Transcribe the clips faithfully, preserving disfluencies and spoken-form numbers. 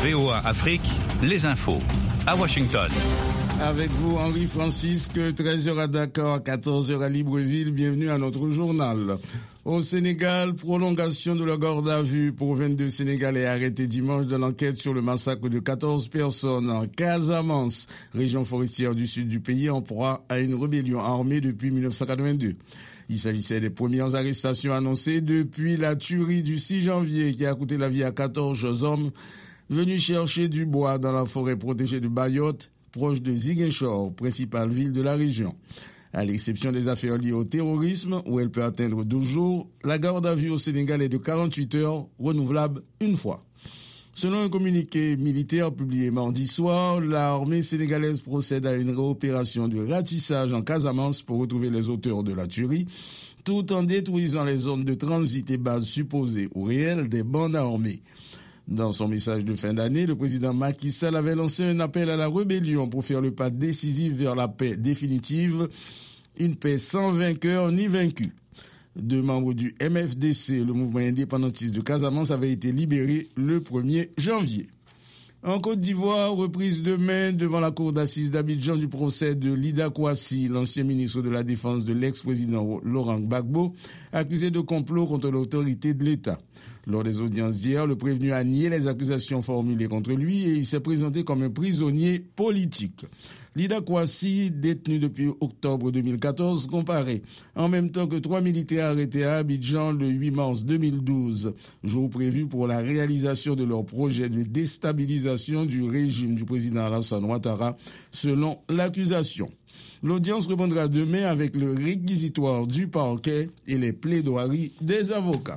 V O A Afrique, les infos. À Washington. Avec vous, Henri Francisque, treize heures à Dakar, quatorze heures à Libreville. Bienvenue à notre journal. Au Sénégal, prolongation de la garde à vue pour vingt-deux Sénégalais arrêtés dimanche dans l'enquête sur le massacre de quatorze personnes en Casamance, région forestière du sud du pays, en proie à une rébellion armée depuis mille neuf cent quatre-vingt-deux. Il s'agissait des premières arrestations annoncées depuis la tuerie du six janvier qui a coûté la vie à quatorze hommes venus chercher du bois dans la forêt protégée de Bayotte, proche de Ziguinchor, principale ville de la région. À l'exception des affaires liées au terrorisme, où elle peut atteindre douze jours, la garde à vue au Sénégal est de quarante-huit heures, renouvelable une fois. Selon un communiqué militaire publié mardi soir, l'armée sénégalaise procède à une réopération de ratissage en Casamance pour retrouver les auteurs de la tuerie, tout en détruisant les zones de transit et bases supposées ou réelles des bandes armées. Dans son message de fin d'année, le président Macky Sall avait lancé un appel à la rébellion pour faire le pas décisif vers la paix définitive, une paix sans vainqueur ni vaincu. Deux membres du M F D C, le mouvement indépendantiste de Casamance, avaient été libérés le premier janvier. En Côte d'Ivoire, reprise demain devant la cour d'assises d'Abidjan du procès de Lida Kouassi, l'ancien ministre de la Défense de l'ex-président Laurent Gbagbo, accusé de complot contre l'autorité de l'État. Lors des audiences d'hier, le prévenu a nié les accusations formulées contre lui et il s'est présenté comme un prisonnier politique. Lida Kouassi, détenu depuis octobre deux mille quatorze, comparaît en même temps que trois militaires arrêtés à Abidjan le huit mars deux mille douze, jour prévu pour la réalisation de leur projet de déstabilisation du régime du président Alassane Ouattara, selon l'accusation. L'audience reprendra demain avec le réquisitoire du parquet et les plaidoiries des avocats.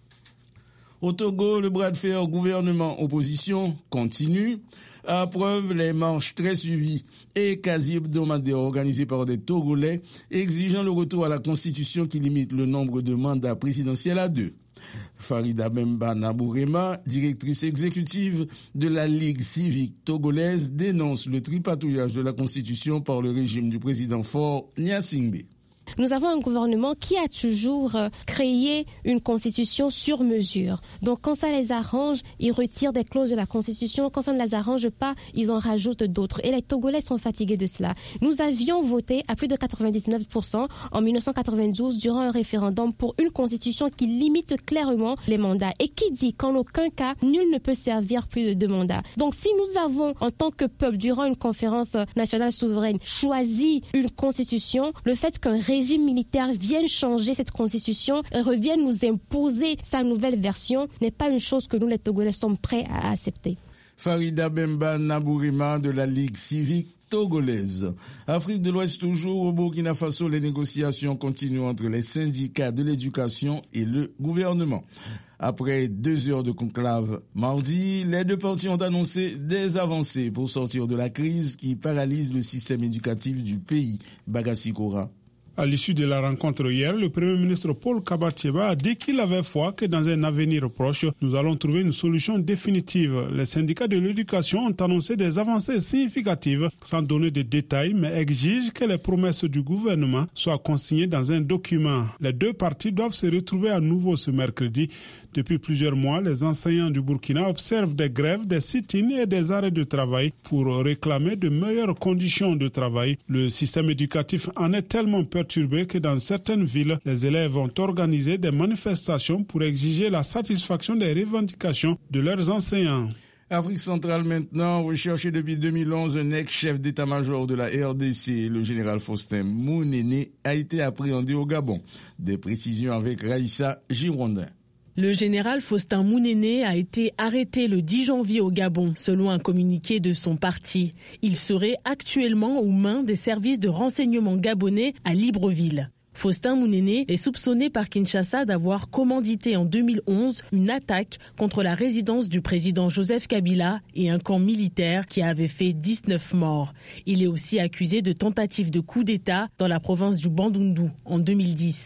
Au Togo, le bras de fer gouvernement-opposition continue. À preuve, les marches très suivies et quasi hebdomadaires organisées par des Togolais exigeant le retour à la Constitution qui limite le nombre de mandats présidentiels à deux. Farida Bemba Nabourema, directrice exécutive de la Ligue civique togolaise, dénonce le tripatouillage de la Constitution par le régime du président Faure Gnassingbé. Nous avons un gouvernement qui a toujours créé une constitution sur mesure. Donc quand ça les arrange, ils retirent des clauses de la constitution. Quand ça ne les arrange pas, ils en rajoutent d'autres. Et les Togolais sont fatigués de cela. Nous avions voté à plus de quatre-vingt-dix-neuf pour cent en mille neuf cent quatre-vingt-douze durant un référendum pour une constitution qui limite clairement les mandats et qui dit qu'en aucun cas, nul ne peut servir plus de deux mandats. Donc si nous avons, en tant que peuple, durant une conférence nationale souveraine, choisi une constitution, le fait qu'un régime militaire vienne changer cette constitution et revienne nous imposer sa nouvelle version n'est pas une chose que nous les Togolais sommes prêts à accepter. Farida Bemba Nabourema de la Ligue civique togolaise. Afrique de l'Ouest toujours, au Burkina Faso, les négociations continuent entre les syndicats de l'éducation et le gouvernement. Après deux heures de conclave mardi, les deux parties ont annoncé des avancées pour sortir de la crise qui paralyse le système éducatif du pays. Bagassi Kora. À l'issue de la rencontre hier, le Premier ministre Paul Kabatcheba a dit qu'il avait foi que dans un avenir proche, nous allons trouver une solution définitive. Les syndicats de l'éducation ont annoncé des avancées significatives, sans donner de détails, mais exigent que les promesses du gouvernement soient consignées dans un document. Les deux parties doivent se retrouver à nouveau ce mercredi. Depuis plusieurs mois, les enseignants du Burkina observent des grèves, des sit-ins et des arrêts de travail pour réclamer de meilleures conditions de travail. Le système éducatif en est tellement perturbé que dans certaines villes, les élèves ont organisé des manifestations pour exiger la satisfaction des revendications de leurs enseignants. Afrique centrale maintenant, recherché depuis deux mille onze, un ex-chef d'état-major de la R D C, le général Faustin Mounéné, a été appréhendé au Gabon. Des précisions avec Raïssa Girondin. Le général Faustin Mounéné a été arrêté le dix janvier au Gabon, selon un communiqué de son parti. Il serait actuellement aux mains des services de renseignement gabonais à Libreville. Faustin Mounéné est soupçonné par Kinshasa d'avoir commandité en deux mille onze une attaque contre la résidence du président Joseph Kabila et un camp militaire qui avait fait dix-neuf morts. Il est aussi accusé de tentative de coup d'État dans la province du Bandundu en deux mille dix.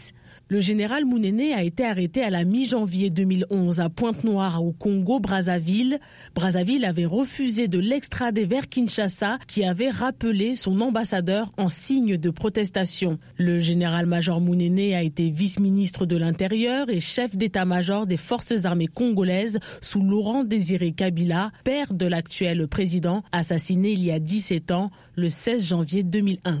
Le général Mounene a été arrêté à la mi-janvier deux mille onze à Pointe-Noire au Congo-Brazzaville. Brazzaville avait refusé de l'extrader vers Kinshasa qui avait rappelé son ambassadeur en signe de protestation. Le général-major Mounene a été vice-ministre de l'Intérieur et chef d'état-major des forces armées congolaises sous Laurent Désiré Kabila, père de l'actuel président, assassiné il y a dix-sept ans, le seize janvier deux mille un.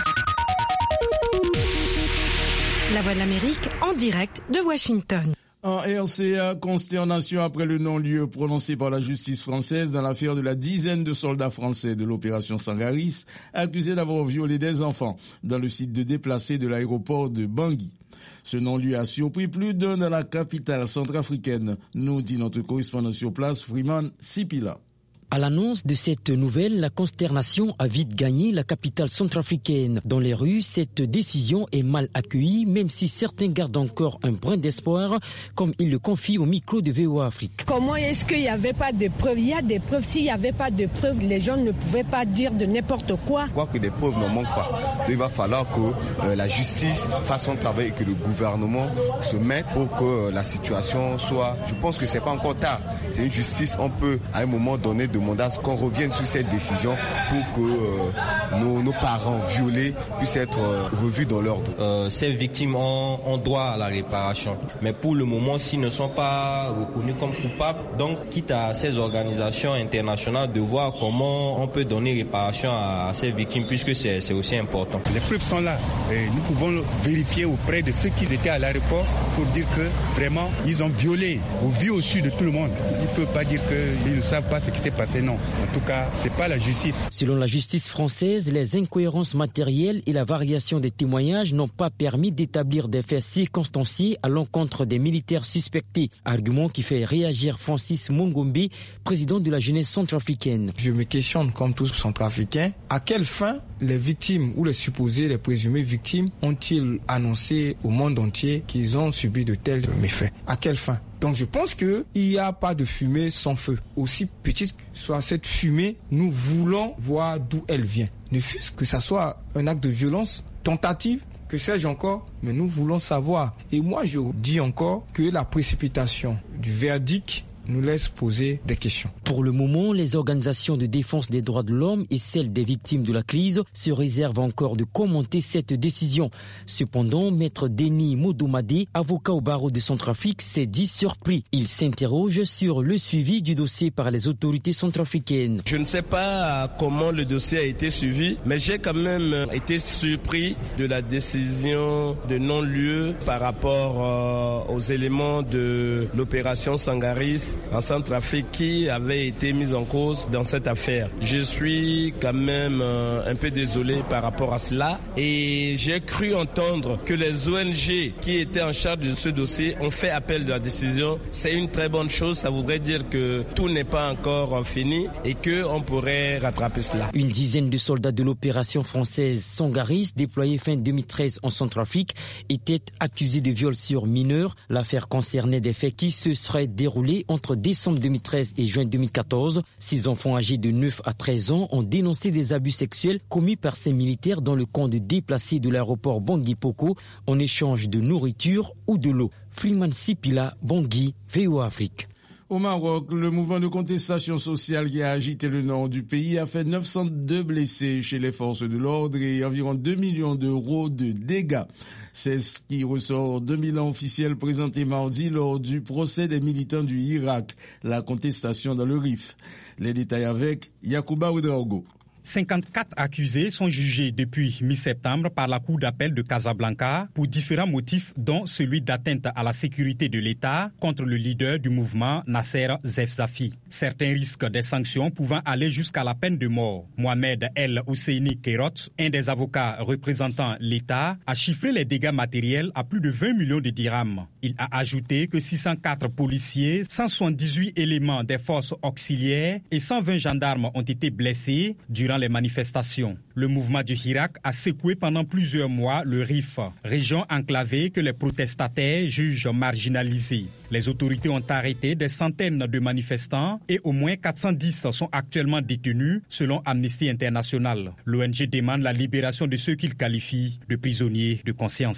La Voix de l'Amérique en direct de Washington. En R C A, consternation après le non-lieu prononcé par la justice française dans l'affaire de la dizaine de soldats français de l'opération Sangaris, accusés d'avoir violé des enfants dans le site de déplacés de l'aéroport de Bangui. Ce non-lieu a surpris plus d'un dans la capitale centrafricaine, nous dit notre correspondant sur place, Freeman Sipila. À l'annonce de cette nouvelle, la consternation a vite gagné la capitale centrafricaine. Dans les rues, cette décision est mal accueillie, même si certains gardent encore un brin d'espoir, comme il le confie au micro de V O A Afrique. Comment est-ce qu'il n'y avait pas de preuves? Il y a des preuves. S'il n'y avait pas de preuves, les gens ne pouvaient pas dire de n'importe quoi. Je crois que des preuves n'en manquent pas. Donc, il va falloir que euh, la justice fasse son travail et que le gouvernement se mette pour que euh, la situation soit... Je pense que c'est pas encore tard. C'est une justice, on peut à un moment donné de qu'on revienne sur cette décision pour que euh, nos, nos parents violés puissent être euh, revus dans l'ordre. Euh, ces victimes ont, ont droit à la réparation. Mais pour le moment, s'ils ne sont pas reconnus comme coupables, donc quitte à ces organisations internationales de voir comment on peut donner réparation à, à ces victimes, puisque c'est, c'est aussi important. Les preuves sont là et nous pouvons vérifier auprès de ceux qui étaient à l'aéroport pour dire que vraiment ils ont violé au vu au su de tout le monde. Ils ne peuvent pas dire qu'ils ne savent pas ce qui s'est passé. Non, en tout cas, c'est pas la justice. Selon la justice française, les incohérences matérielles et la variation des témoignages n'ont pas permis d'établir des faits circonstanciés à l'encontre des militaires suspectés. Argument qui fait réagir Francis Mongombe, président de la jeunesse centrafricaine. Je me questionne, comme tous centrafricains, à quelle fin les victimes ou les supposés, les présumées victimes ont-ils annoncé au monde entier qu'ils ont subi de tels méfaits? À quelle fin? Donc je pense qu'il n'y a pas de fumée sans feu. Aussi petite soit cette fumée, nous voulons voir d'où elle vient. Ne fût-ce que ça soit un acte de violence, tentative, que sais-je encore, mais nous voulons savoir. Et moi je dis encore que la précipitation du verdict nous laisse poser des questions. Pour le moment, les organisations de défense des droits de l'homme et celles des victimes de la crise se réservent encore de commenter cette décision. Cependant, maître Denis Modomadé, avocat au barreau de Centrafrique, s'est dit surpris. Il s'interroge sur le suivi du dossier par les autorités centrafricaines. Je ne sais pas comment le dossier a été suivi, mais j'ai quand même été surpris de la décision de non-lieu par rapport euh, aux éléments de l'opération Sangaris en Centrafrique qui avait été mise en cause dans cette affaire. Je suis quand même euh, un peu désolé par rapport à cela et j'ai cru entendre que les O N G qui étaient en charge de ce dossier ont fait appel de la décision. C'est une très bonne chose, ça voudrait dire que tout n'est pas encore fini et qu'on pourrait rattraper cela. Une dizaine de soldats de l'opération française Sangaris, déployée fin deux mille treize en Centrafrique, étaient accusés de viol sur mineurs. L'affaire concernait des faits qui se seraient déroulés entre Entre décembre deux mille treize et juin deux mille quatorze, six enfants âgés de neuf à treize ans ont dénoncé des abus sexuels commis par ces militaires dans le camp de déplacés de l'aéroport Bangui-Poko en échange de nourriture ou de l'eau. Freeman Sipila, Bangui, V O A Afrique. Au Maroc, le mouvement de contestation sociale qui a agité le nord du pays a fait neuf cent deux blessés chez les forces de l'ordre et environ deux millions d'euros de dégâts. C'est ce qui ressort de bilan officiel présenté mardi lors du procès des militants du Irak, la contestation dans le Rif. Les détails avec Yacouba Ouedraogo. cinquante-quatre accusés sont jugés depuis mi-septembre par la Cour d'appel de Casablanca pour différents motifs, dont celui d'atteinte à la sécurité de l'État contre le leader du mouvement Nasser Zefzafi. Certains risquent des sanctions pouvant aller jusqu'à la peine de mort. Mohamed El Husseini Kerot, un des avocats représentant l'État, a chiffré les dégâts matériels à plus de vingt millions de dirhams. Il a ajouté que six cent quatre policiers, cent soixante-dix-huit éléments des forces auxiliaires et cent vingt gendarmes ont été blessés durant les manifestations. Le mouvement du Hirak a secoué pendant plusieurs mois le Rif, région enclavée que les protestataires jugent marginalisée. Les autorités ont arrêté des centaines de manifestants et au moins quatre cent dix sont actuellement détenus selon Amnesty International. L'O N G demande la libération de ceux qu'il qualifie de prisonniers de conscience.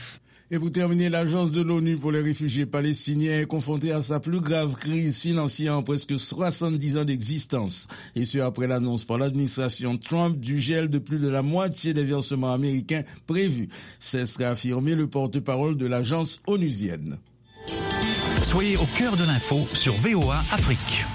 Et pour terminer, l'Agence de l'ONU pour les réfugiés palestiniens est confrontée à sa plus grave crise financière en presque soixante-dix ans d'existence. Et ce, après l'annonce par l'administration Trump du gel de plus de la moitié des versements américains prévus. C'est ce qu'a affirmé le porte-parole de l'agence onusienne. Soyez au cœur de l'info sur V O A Afrique.